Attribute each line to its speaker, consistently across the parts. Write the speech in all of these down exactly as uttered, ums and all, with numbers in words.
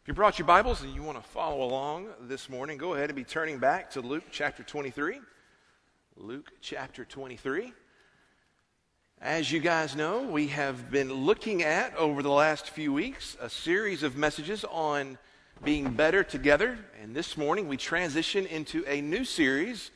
Speaker 1: If you brought your Bibles and you want to follow along this morning, go ahead and be turning back to Luke chapter twenty-three. Luke chapter twenty-three. As you guys know, we have been looking at, over the last few weeks, a series of messages on being better together. And this morning we transition into a new series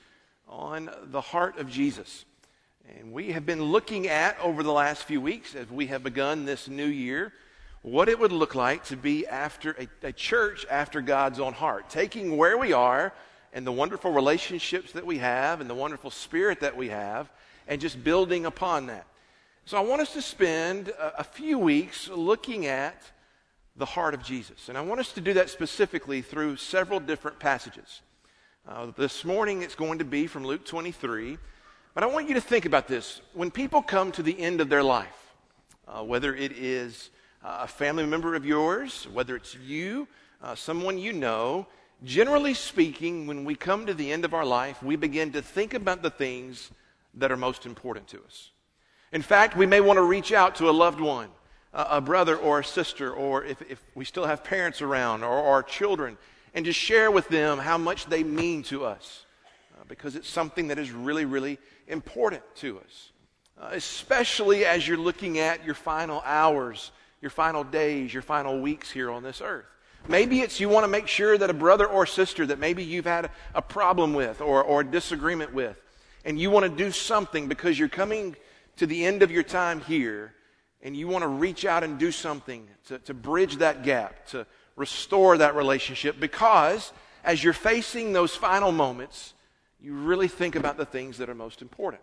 Speaker 1: on the heart of Jesus. And we have been looking at, over the last few weeks, as we have begun this new year, what it would look like to be after a, a church after God's own heart, taking where we are and the wonderful relationships that we have and the wonderful spirit that we have and just building upon that. So I want us to spend a, a few weeks looking at the heart of Jesus. And I want us to do that specifically through several different passages. Uh, this morning it's going to be from Luke twenty-three. But I want you to think about this. When people come to the end of their life, uh, whether it is a family member of yours, whether it's you, uh, someone you know, generally speaking, when we come to the end of our life, we begin to think about the things that are most important to us. In fact, we may want to reach out to a loved one, a, a brother or a sister, or if, if we still have parents around, or our children, and just share with them how much they mean to us, uh, because it's something that is really, really important to us, uh, especially as you're looking at your final hours, your final days, your final weeks here on this earth. Maybe it's you want to make sure that a brother or sister that maybe you've had a problem with or, or a disagreement with, and you want to do something because you're coming to the end of your time here, and you want to reach out and do something to, to bridge that gap, to restore that relationship, because as you're facing those final moments, you really think about the things that are most important.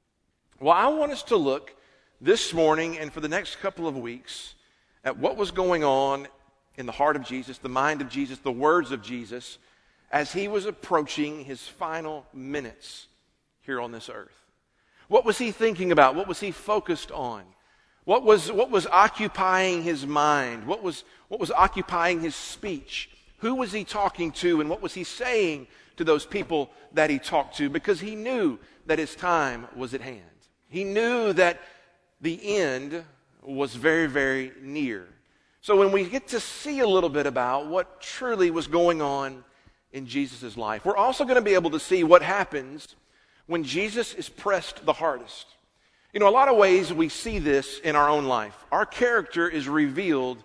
Speaker 1: Well, I want us to look this morning and for the next couple of weeks at what was going on in the heart of Jesus, the mind of Jesus, the words of Jesus, as he was approaching his final minutes here on this earth. What was he thinking about? What was he focused on? What was, what was occupying his mind? What was, what was occupying his speech? Who was he talking to, and what was he saying to those people that he talked to? Because he knew that his time was at hand. He knew that the end was very, very near. So when we get to see a little bit about what truly was going on in Jesus' life, we're also going to be able to see what happens when Jesus is pressed the hardest. You know, a lot of ways we see this in our own life. Our character is revealed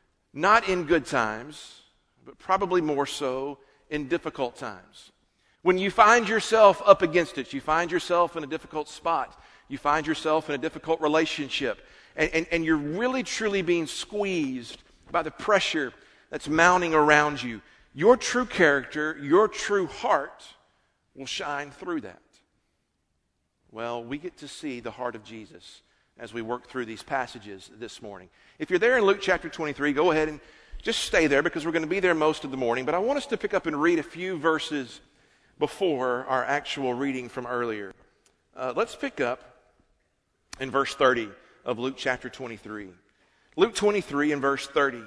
Speaker 1: not in good times, but probably more so in difficult times. When you find yourself up against it, you find yourself in a difficult spot, you find yourself in a difficult relationship, And, and, and you're really, truly being squeezed by the pressure that's mounting around you, your true character, your true heart will shine through that. Well, we get to see the heart of Jesus as we work through these passages this morning. If you're there in Luke chapter twenty-three, go ahead and just stay there, because we're going to be there most of the morning. But I want us to pick up and read a few verses before our actual reading from earlier. Uh, let's pick up in verse thirty. Of Luke chapter twenty-three. Luke twenty-three and verse thirty.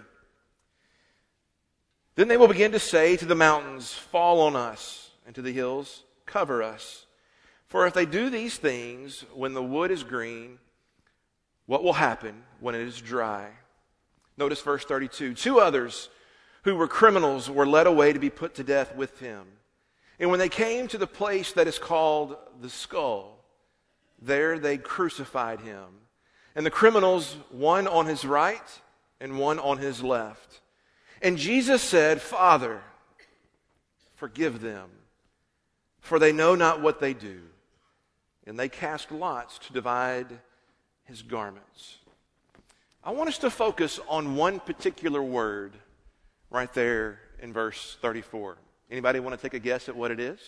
Speaker 1: Then they will begin to say to the mountains, fall on us, and to the hills, cover us. For if they do these things when the wood is green, what will happen when it is dry? Notice verse thirty-two. Two others who were criminals were led away to be put to death with him. And when they came to the place that is called the Skull, there they crucified him. And the criminals, one on his right and one on his left. And Jesus said, Father, forgive them, for they know not what they do. And they cast lots to divide his garments. I want us to focus on one particular word right there in verse thirty-four. Anybody want to take a guess at what it is?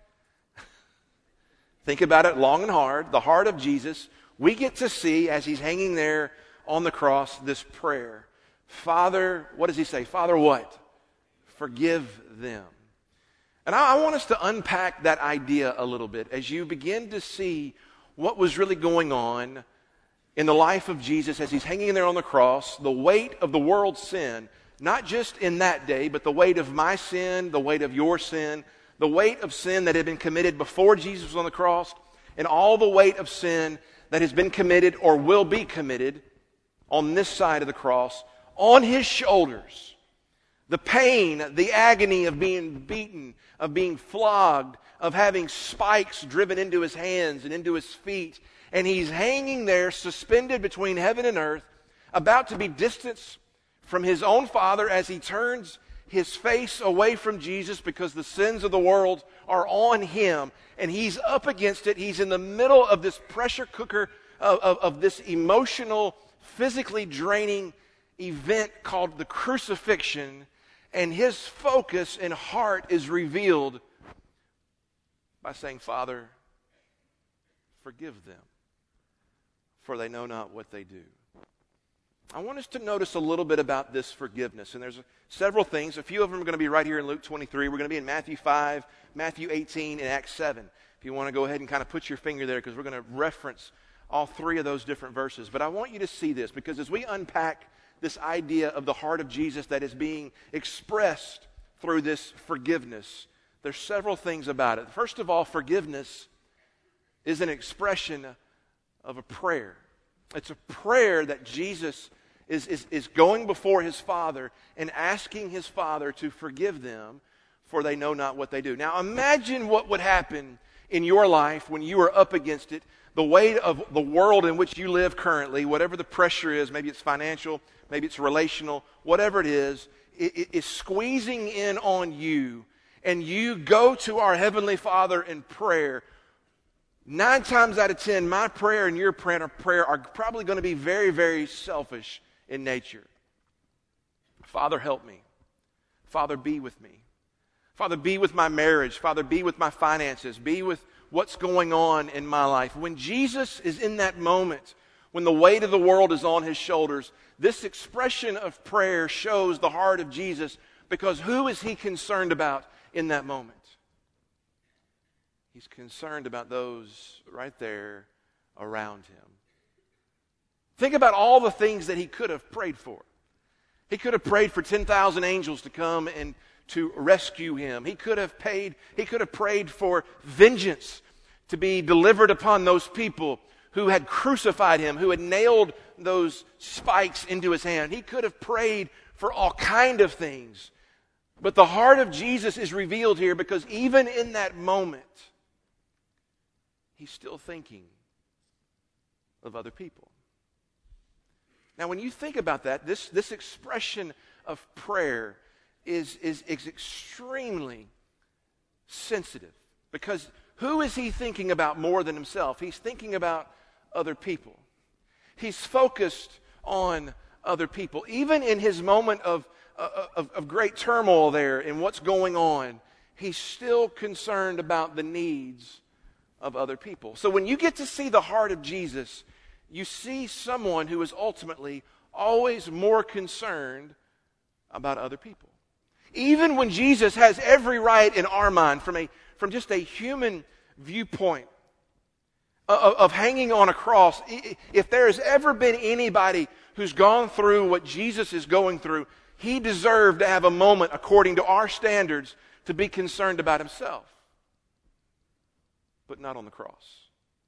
Speaker 1: Think about it long and hard. The heart of Jesus. We get to see, as he's hanging there on the cross, this prayer. Father, what does he say? Father, what? Forgive them. And I, I want us to unpack that idea a little bit as you begin to see what was really going on in the life of Jesus as he's hanging there on the cross, the weight of the world's sin, not just in that day, but the weight of my sin, the weight of your sin, the weight of sin that had been committed before Jesus was on the cross, and all the weight of sin that has been committed or will be committed on this side of the cross, on his shoulders. The pain, the agony of being beaten, of being flogged, of having spikes driven into his hands and into his feet. And he's hanging there, suspended between heaven and earth, about to be distanced from his own Father as he turns his face away from Jesus because the sins of the world are on him. And he's up against it. He's in the middle of this pressure cooker of, of, of this emotional, physically draining event called the crucifixion. And his focus and heart is revealed by saying, Father, forgive them, for they know not what they do. I want us to notice a little bit about this forgiveness. And there's several things. A few of them are going to be right here in Luke twenty-three. We're going to be in Matthew five, Matthew eighteen, and Acts seven. If you want to go ahead and kind of put your finger there, because we're going to reference all three of those different verses. But I want you to see this, because as we unpack this idea of the heart of Jesus that is being expressed through this forgiveness, there's several things about it. First of all, forgiveness is an expression of a prayer. It's a prayer that Jesus is, is, is going before his Father and asking his Father to forgive them, for they know not what they do. Now imagine what would happen in your life when you are up against it, the weight of the world in which you live currently, whatever the pressure is, maybe it's financial, maybe it's relational, whatever it is, it, it is squeezing in on you, and you go to our Heavenly Father in prayer. Nine times out of ten, my prayer and your prayer, prayer are probably going to be very, very selfish in nature. Father, help me. Father, be with me. Father, be with my marriage. Father, be with my finances. Be with what's going on in my life. When Jesus is in that moment, when the weight of the world is on his shoulders, this expression of prayer shows the heart of Jesus, because who is he concerned about in that moment? He's concerned about those right there around him. Think about all the things that he could have prayed for. He could have prayed for ten thousand angels to come and to rescue him. He could have paid, he could have prayed for vengeance to be delivered upon those people who had crucified him, who had nailed those spikes into his hand. He could have prayed for all kind of things. But the heart of Jesus is revealed here, because even in that moment, he's still thinking of other people. Now, when you think about that, this, this expression of prayer is, is, is extremely sensitive. Because who is he thinking about more than himself? He's thinking about other people. He's focused on other people. Even in his moment of, of, of great turmoil there and what's going on, he's still concerned about the needs of other people. So when you get to see the heart of Jesus, you see someone who is ultimately always more concerned about other people. Even when Jesus has every right in our mind, from a from just a human viewpoint of, of hanging on a cross, if there has ever been anybody who's gone through what Jesus is going through, he deserved to have a moment, according to our standards, to be concerned about himself. But not on the cross.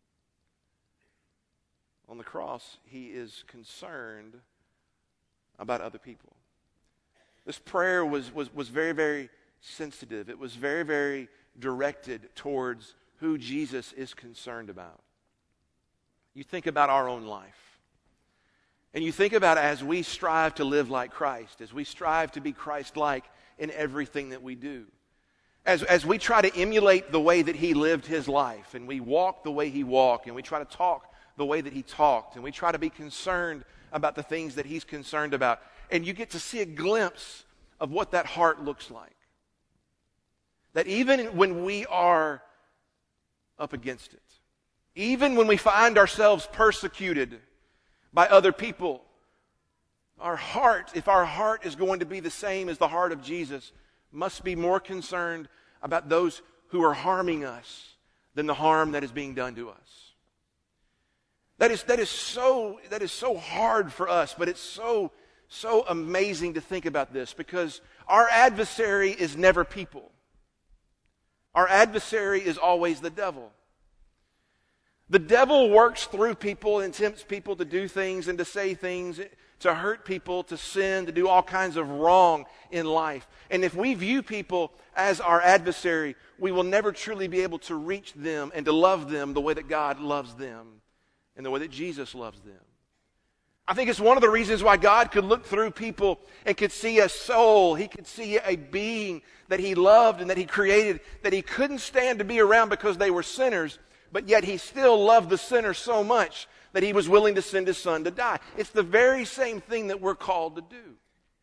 Speaker 1: On the cross, he is concerned about other people. This prayer was, was, was very, very sensitive. It was very, very directed towards who Jesus is concerned about. You think about our own life. And you think about as we strive to live like Christ, as we strive to be Christ-like in everything that we do. As, as we try to emulate the way that he lived his life, and we walk the way he walked, and we try to talk the way that he talked, and we try to be concerned about the things that he's concerned about. And you get to see a glimpse of what that heart looks like. That even when we are up against it, even when we find ourselves persecuted by other people, our heart, if our heart is going to be the same as the heart of Jesus, must be more concerned about those who are harming us than the harm that is being done to us. That is, that is so, that is so hard for us, but it's so, so amazing to think about this, because our adversary is never people. Our adversary is always the devil. The devil works through people and tempts people to do things and to say things to hurt people, to sin, to do all kinds of wrong in life. And if we view people as our adversary, we will never truly be able to reach them and to love them the way that God loves them and the way that Jesus loves them. I think it's one of the reasons why God could look through people and could see a soul. He could see a being that He loved and that He created, that He couldn't stand to be around because they were sinners, but yet He still loved the sinner so much that He was willing to send His Son to die. It's the very same thing that we're called to do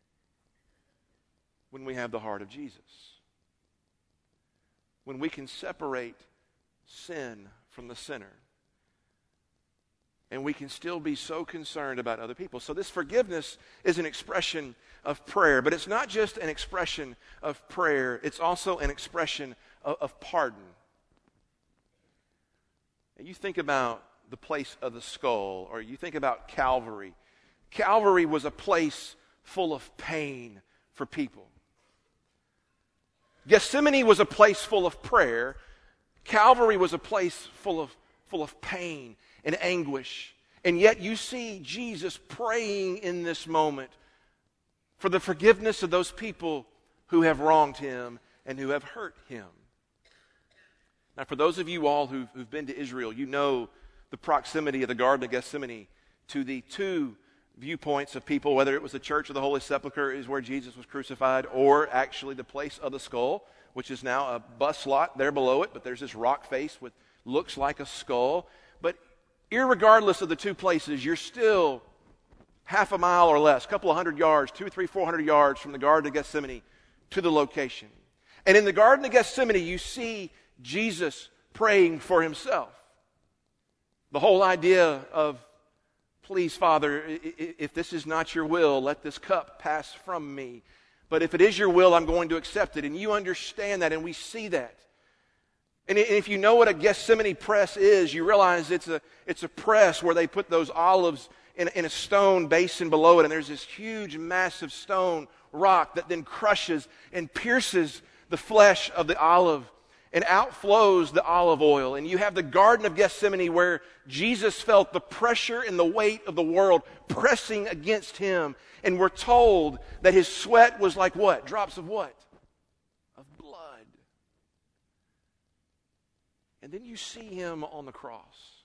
Speaker 1: when we have the heart of Jesus. When we can separate sin from the sinner. And we can still be so concerned about other people. So this forgiveness is an expression of prayer. But it's not just an expression of prayer. It's also an expression of, of pardon. And you think about the place of the skull, or you think about Calvary. Calvary was a place full of pain for people. Gethsemane was a place full of prayer. Calvary was a place full of, full of pain and anguish. And yet you see Jesus praying in this moment for the forgiveness of those people who have wronged Him and who have hurt Him. Now, for those of you all who've, who've been to Israel, you know the proximity of the Garden of Gethsemane to the two viewpoints of people, whether it was the Church of the Holy Sepulchre is where Jesus was crucified, or actually the place of the skull, which is now a bus lot there below it, but there's this rock face with looks like a skull. But irregardless of the two places, you're still half a mile or less, a couple of hundred yards, two, three, four hundred yards from the Garden of Gethsemane to the location. And in the Garden of Gethsemane, you see Jesus praying for Himself. The whole idea of, please, Father, if this is not your will, let this cup pass from me. But if it is your will, I'm going to accept it. And you understand that, and we see that. And if you know what a Gethsemane press is, you realize it's a, it's a press where they put those olives in, in a stone basin below it, and there's this huge, massive stone rock that then crushes and pierces the flesh of the olive, and outflows the olive oil. And you have the Garden of Gethsemane where Jesus felt the pressure and the weight of the world pressing against Him. And we're told that His sweat was like what? Drops of what? Of blood. And then you see Him on the cross.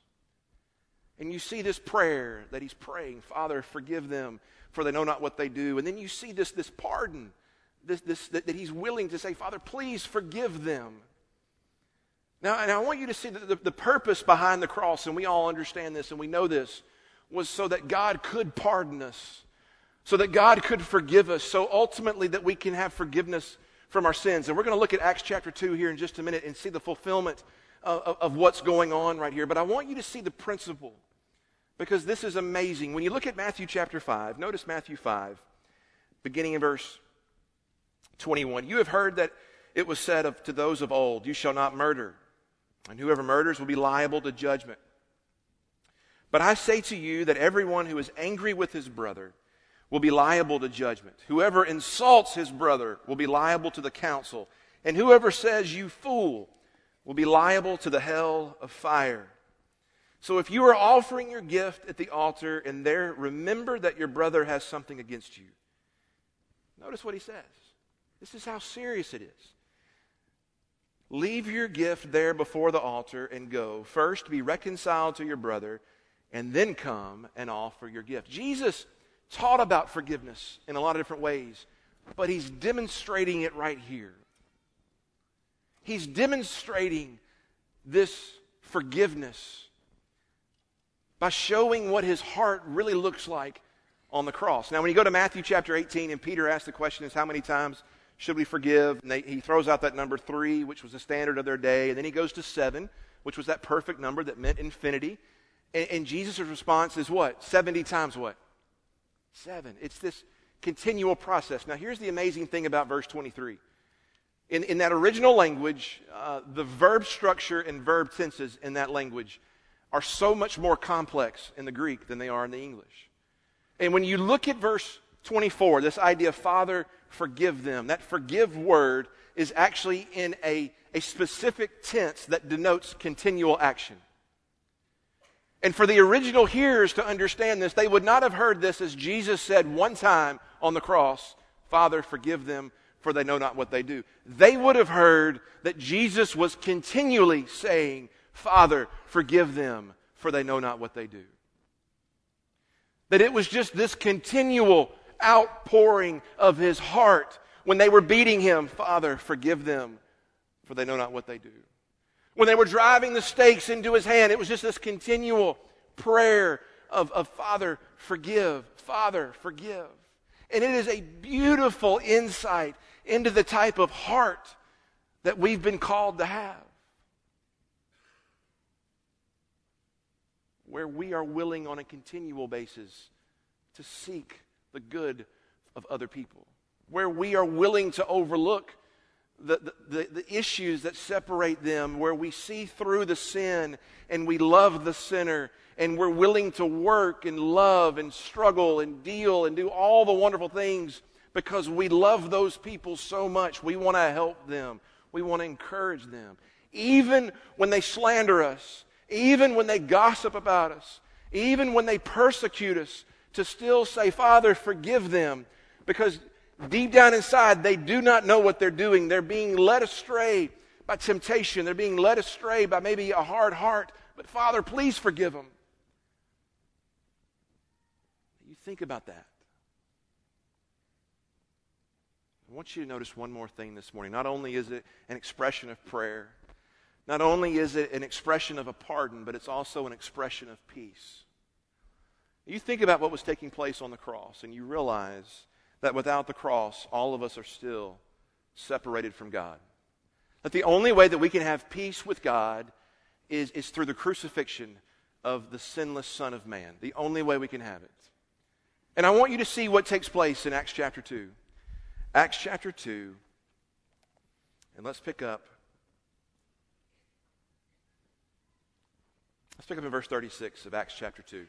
Speaker 1: And you see this prayer that He's praying, Father, forgive them, for they know not what they do. And then you see this, this pardon, this, this, that, that He's willing to say, Father, please forgive them. Now, and I want you to see that the, the purpose behind the cross, and we all understand this and we know this, was so that God could pardon us, so that God could forgive us, so ultimately that we can have forgiveness from our sins. And we're going to look at Acts chapter two here in just a minute and see the fulfillment of, of, of what's going on right here. But I want you to see the principle, because this is amazing. When you look at Matthew chapter five, notice Matthew five, beginning in verse twenty-one. You have heard that it was said of, to those of old, you shall not murder, and whoever murders will be liable to judgment. But I say to you that everyone who is angry with his brother will be liable to judgment. Whoever insults his brother will be liable to the council. And whoever says, you fool, will be liable to the hell of fire. So if you are offering your gift at the altar and there remember that your brother has something against you, notice what he says. This is how serious it is. Leave your gift there before the altar and go. First, be reconciled to your brother, and then come and offer your gift. Jesus taught about forgiveness in a lot of different ways, but He's demonstrating it right here. He's demonstrating this forgiveness by showing what His heart really looks like on the cross. Now, when you go to Matthew chapter eighteen, and Peter asks the question is, how many times should we forgive? And they, he throws out that number three, which was the standard of their day. And then he goes to seven, which was that perfect number that meant infinity. And, and Jesus' response is what? seventy times what? Seven. It's this continual process. Now, here's the amazing thing about verse twenty-three. In, in that original language, uh, the verb structure and verb tenses in that language are so much more complex in the Greek than they are in the English. And when you look at verse twenty-four, this idea of Father, forgive them, that forgive word is actually in a, a specific tense that denotes continual action. And for the original hearers to understand this, they would not have heard this as Jesus said one time on the cross, Father, forgive them, for they know not what they do. They would have heard that Jesus was continually saying, Father, forgive them, for they know not what they do. That it was just this continual outpouring of his heart when they were beating him, Father, forgive them, for they know not what they do. When they were driving the stakes into his hand, it was just this continual prayer of, of Father, forgive, Father, forgive. And it is a beautiful insight into the type of heart that we've been called to have. Where we are willing on a continual basis to seek the good of other people. Where we are willing to overlook the, the, the, the issues that separate them. Where we see through the sin and we love the sinner. And we're willing to work and love and struggle and deal and do all the wonderful things because we love those people so much. We want to help them. We want to encourage them. Even when they slander us. Even when they gossip about us. Even when they persecute us. To still say, Father, forgive them. Because deep down inside, they do not know what they're doing. They're being led astray by temptation. They're being led astray by maybe a hard heart. But Father, please forgive them. You think about that. I want you to notice one more thing this morning. Not only is it an expression of prayer, not only is it an expression of a pardon, but it's also an expression of peace. You think about what was taking place on the cross, and you realize that without the cross, all of us are still separated from God. That the only way that we can have peace with God is, is through the crucifixion of the sinless Son of Man. The only way we can have it. And I want you to see what takes place in Acts chapter two. Acts chapter two, and let's pick up. Let's pick up in verse thirty-six of Acts chapter two.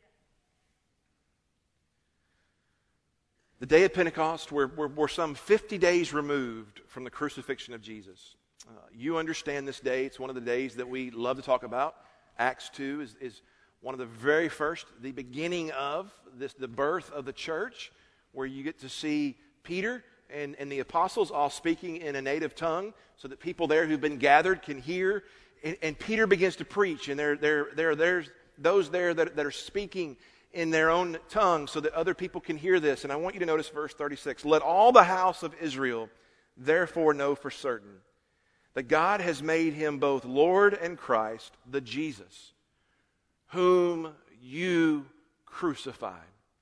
Speaker 1: The day of Pentecost, we're, we're, we're some fifty days removed from the crucifixion of Jesus. Uh, you understand this day. It's one of the days that we love to talk about. Acts two is, is one of the very first, the beginning of this, the birth of the church, where you get to see Peter and, and the apostles all speaking in a native tongue so that people there who've been gathered can hear. And, and Peter begins to preach, and there, there, there, there's those there that, that are speaking in their own tongue so that other people can hear this. And I want you to notice verse thirty-six. Let all the house of Israel therefore know for certain that God has made him both Lord and Christ, the Jesus, whom you crucified.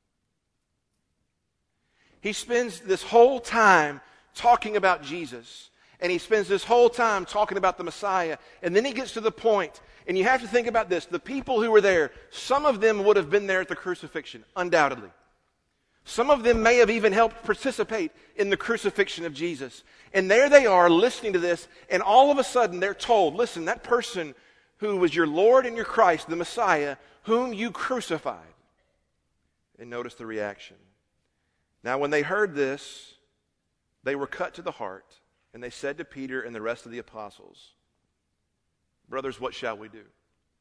Speaker 1: He spends this whole time talking about Jesus. And he spends this whole time talking about the Messiah. And then he gets to the point, and you have to think about this. The people who were there, some of them would have been there at the crucifixion, undoubtedly. Some of them may have even helped participate in the crucifixion of Jesus. And there they are listening to this, and all of a sudden they're told, listen, that person who was your Lord and your Christ, the Messiah, whom you crucified. And notice the reaction. Now when they heard this, they were cut to the heart. And they said to Peter and the rest of the apostles, brothers, what shall we do?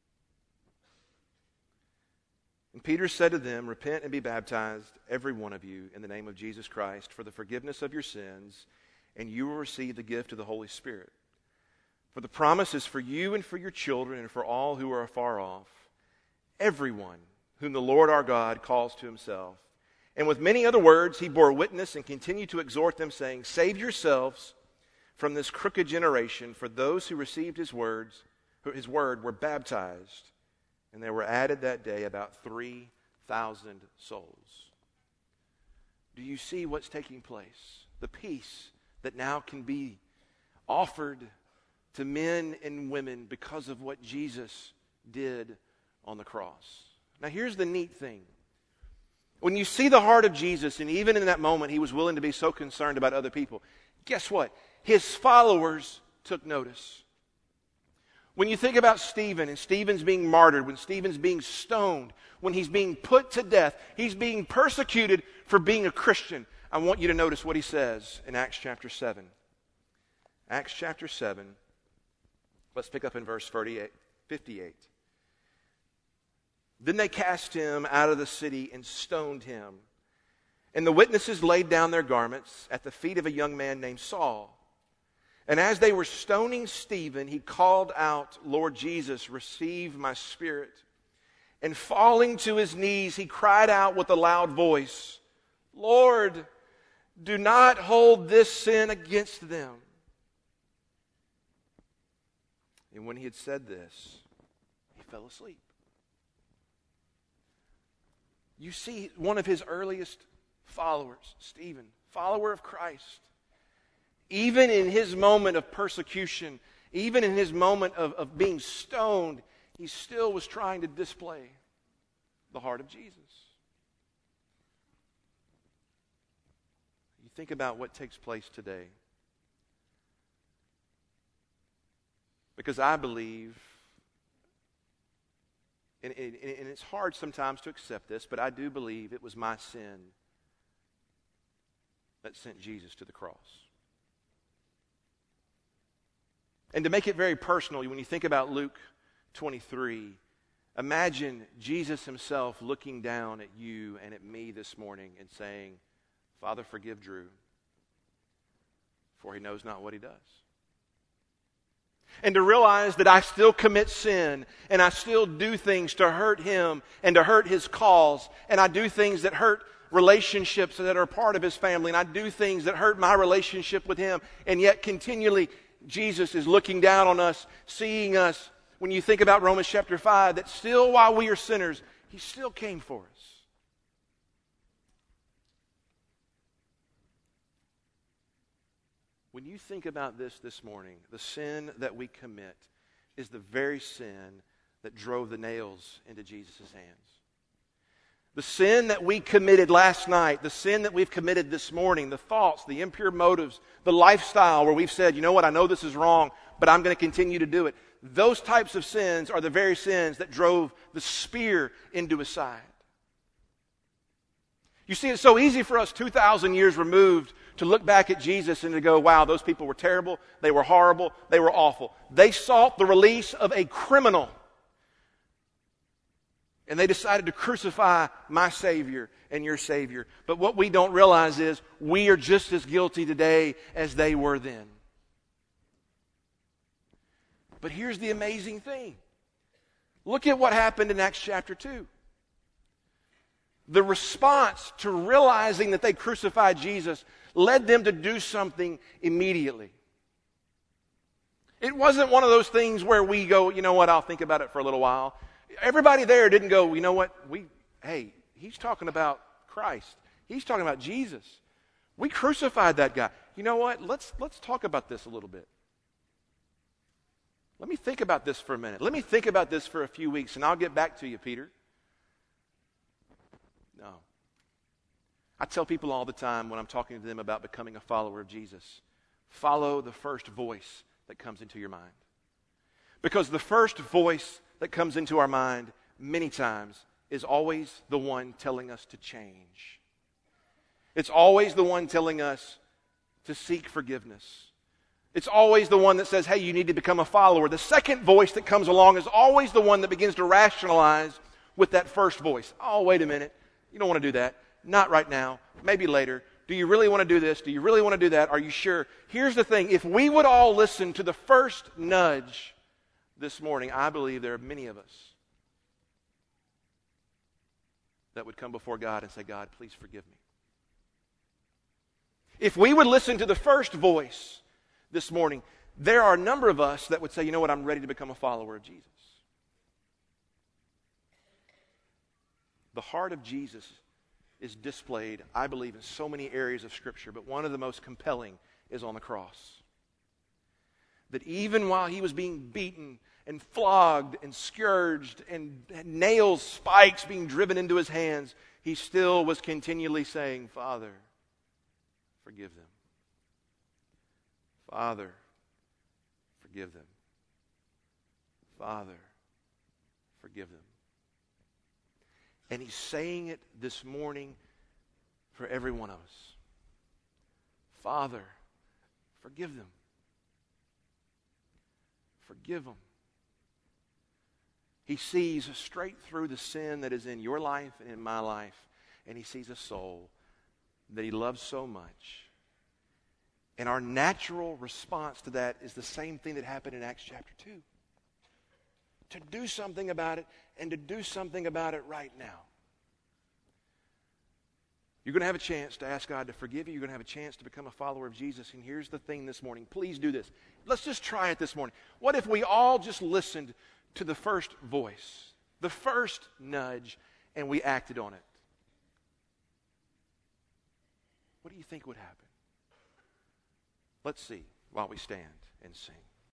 Speaker 1: And Peter said to them, repent and be baptized, every one of you, in the name of Jesus Christ, for the forgiveness of your sins, and you will receive the gift of the Holy Spirit. For the promise is for you and for your children and for all who are afar off, everyone whom the Lord our God calls to himself. And with many other words he bore witness and continued to exhort them, saying, save yourselves from this crooked generation, for those who received his words, his word were baptized, and there were added that day about three thousand souls. Do you see what's taking place? The peace that now can be offered to men and women because of what Jesus did on the cross. Now here's the neat thing. When you see the heart of Jesus, and even in that moment he was willing to be so concerned about other people, guess what? His followers took notice. When you think about Stephen, and Stephen's being martyred, when Stephen's being stoned, when he's being put to death, he's being persecuted for being a Christian. I want you to notice what he says in Acts chapter seven. Acts chapter seven. Let's pick up in verse fifty-eight. Then they cast him out of the city and stoned him. And the witnesses laid down their garments at the feet of a young man named Saul. And as they were stoning Stephen, he called out, "Lord Jesus, receive my spirit." And falling to his knees, he cried out with a loud voice, "Lord, do not hold this sin against them." And when he had said this, he fell asleep. You see one of his earliest followers, Stephen, follower of Christ, even in his moment of persecution, even in his moment of, of being stoned, he still was trying to display the heart of Jesus. You think about what takes place today. Because I believe, and, and, and it's hard sometimes to accept this, but I do believe it was my sin that sent Jesus to the cross. And to make it very personal, when you think about Luke twenty-three, imagine Jesus himself looking down at you and at me this morning and saying, "Father, forgive Drew, for he knows not what he does." And to realize that I still commit sin and I still do things to hurt him and to hurt his cause, and I do things that hurt relationships that are part of his family, and I do things that hurt my relationship with him, and yet continually Jesus is looking down on us, seeing us. When you think about Romans chapter five, that still while we are sinners, he still came for us. When you think about this this morning, the sin that we commit is the very sin that drove the nails into Jesus' hands. The sin that we committed last night, the sin that we've committed this morning, the thoughts, the impure motives, the lifestyle where we've said, you know what, I know this is wrong, but I'm going to continue to do it. Those types of sins are the very sins that drove the spear into his side. You see, it's so easy for us two thousand years removed to look back at Jesus and to go, wow, those people were terrible, they were horrible, they were awful. They sought the release of a criminal. And they decided to crucify my Savior and your Savior. But what we don't realize is we are just as guilty today as they were then. But here's the amazing thing. Look at what happened in Acts chapter two. The response to realizing that they crucified Jesus led them to do something immediately. It wasn't one of those things where we go, you know what, I'll think about it for a little while. Everybody there didn't go, you know what, we, hey, he's talking about Christ. He's talking about Jesus. We crucified that guy. You know what, let's, let's talk about this a little bit. Let me think about this for a minute. Let me think about this for a few weeks, and I'll get back to you, Peter. No. I tell people all the time when I'm talking to them about becoming a follower of Jesus, follow the first voice that comes into your mind. Because the first voice that comes into our mind many times is always the one telling us to change. It's always the one telling us to seek forgiveness. It's always the one that says, hey, you need to become a follower. The second voice that comes along is always the one that begins to rationalize with that first voice. Oh, wait a minute. You don't want to do that. Not right now. Maybe later. Do you really want to do this? Do you really want to do that? Are you sure? Here's the thing. If we would all listen to the first nudge this morning, I believe there are many of us that would come before God and say, God, please forgive me. If we would listen to the first voice this morning, there are a number of us that would say, you know what, I'm ready to become a follower of Jesus. The heart of Jesus is displayed, I believe, in so many areas of Scripture, but one of the most compelling is on the cross. That even while he was being beaten and flogged and scourged and nails, spikes being driven into his hands, he still was continually saying, Father, forgive them. Father, forgive them. Father, forgive them. And he's saying it this morning for every one of us. Father, forgive them. Forgive them. He sees straight through the sin that is in your life and in my life, and he sees a soul that he loves so much. And our natural response to that is the same thing that happened in Acts chapter two. To do something about it, and to do something about it right now. You're going to have a chance to ask God to forgive you. You're going to have a chance to become a follower of Jesus. And here's the thing this morning. Please do this. Let's just try it this morning. What if we all just listened to the first voice, the first nudge, and we acted on it? What do you think would happen? Let's see while we stand and sing.